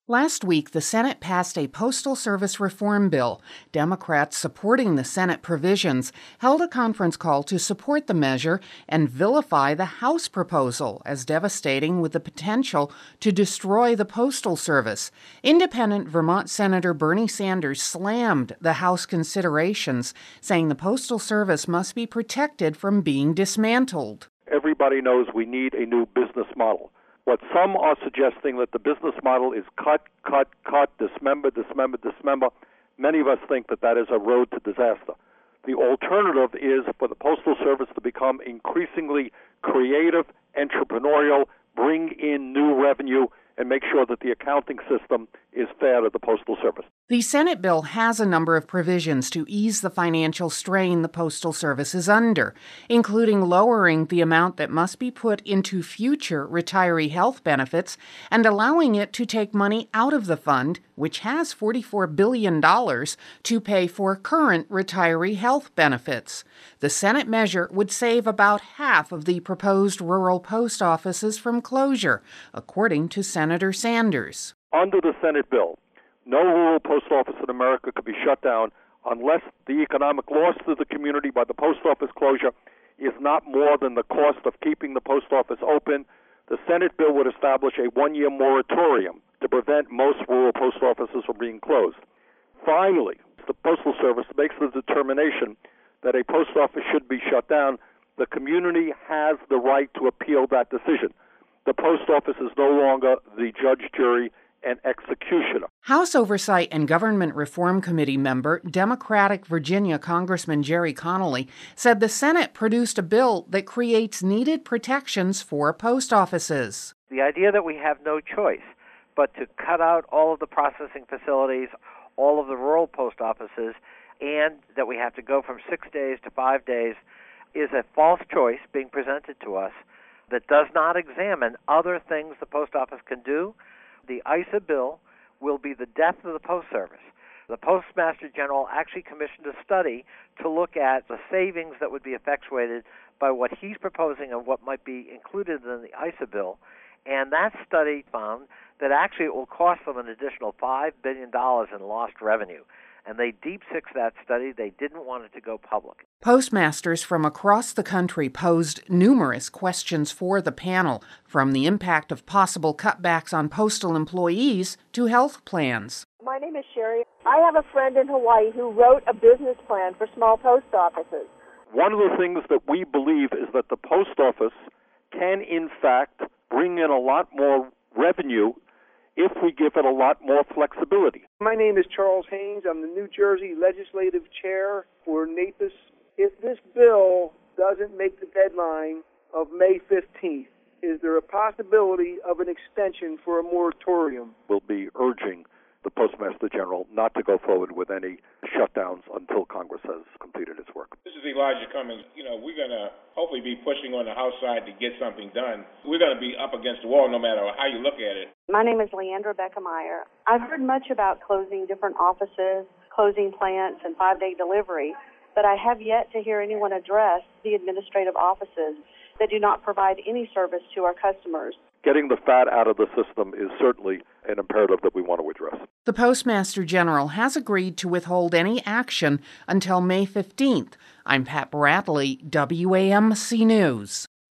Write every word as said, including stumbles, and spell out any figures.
Last week, the Senate passed a Postal Service reform bill. Democrats supporting the Senate provisions held a conference call to support the measure and vilify the House proposal as devastating with the potential to destroy the Postal Service. Independent Vermont Senator Bernie Sanders slammed the House considerations, saying the Postal Service must be protected from being dismantled. Everybody knows we need a new business model. What some are suggesting that the business model is cut, cut, cut, dismember, dismember, dismember. Many of us think that that is a road to disaster. The alternative is for the Postal Service to become increasingly creative, entrepreneurial, bring in new revenue, and make sure that the accounting system is fair to the Postal Service. The Senate bill has a number of provisions to ease the financial strain the Postal Service is under, including lowering the amount that must be put into future retiree health benefits and allowing it to take money out of the fund, which has forty-four billion dollars, to pay for current retiree health benefits. The Senate measure would save about half of the proposed rural post offices from closure, according to Senator Sanders. Under the Senate bill, no rural post office in America could be shut down unless the economic loss to the community by the post office closure is not more than the cost of keeping the post office open. The Senate bill would establish a one-year moratorium to prevent most rural post offices from being closed. Finally, the Postal Service makes the determination that a post office should be shut down. The community has the right to appeal that decision. The post office is no longer the judge, jury, and executioner. House Oversight and Government Reform Committee member, Democratic Virginia Congressman Jerry Connolly, said the Senate produced a bill that creates needed protections for post offices. The idea that we have no choice but to cut out all of the processing facilities, all of the rural post offices, and that we have to go from six days to five days is a false choice being presented to us that does not examine other things the post office can do. The I S A bill will be the death of the Post Service. The Postmaster General actually commissioned a study to look at the savings that would be effectuated by what he's proposing and what might be included in the I S A bill. And that study found that actually it will cost them an additional five billion dollars in lost revenue. And they deep-sixed that study. They didn't want it to go public. Postmasters from across the country posed numerous questions for the panel, from the impact of possible cutbacks on postal employees to health plans. My name is Sherry. I have a friend in Hawaii who wrote a business plan for small post offices. One of the things that we believe is that the post office can, in fact, bring in a lot more revenue if we give it a lot more flexibility. My name is Charles Haynes. I'm the New Jersey Legislative Chair for NAPIS. If this bill doesn't make the deadline of May fifteenth, is there a possibility of an extension for a moratorium? We'll be urging the Postmaster General not to go forward with any shutdowns until Congress has completed its work. This is Elijah Cummings. You know, we're going to hopefully be pushing on the House side to get something done. We're going to be up against the wall no matter how you look at it. My name is Leandra Beckemeyer. I've heard much about closing different offices, closing plants, and five-day delivery, but I have yet to hear anyone address the administrative offices that do not provide any service to our customers. Getting the fat out of the system is certainly an imperative that we want to address. The Postmaster General has agreed to withhold any action until May fifteenth. I'm Pat Bradley, W A M C News.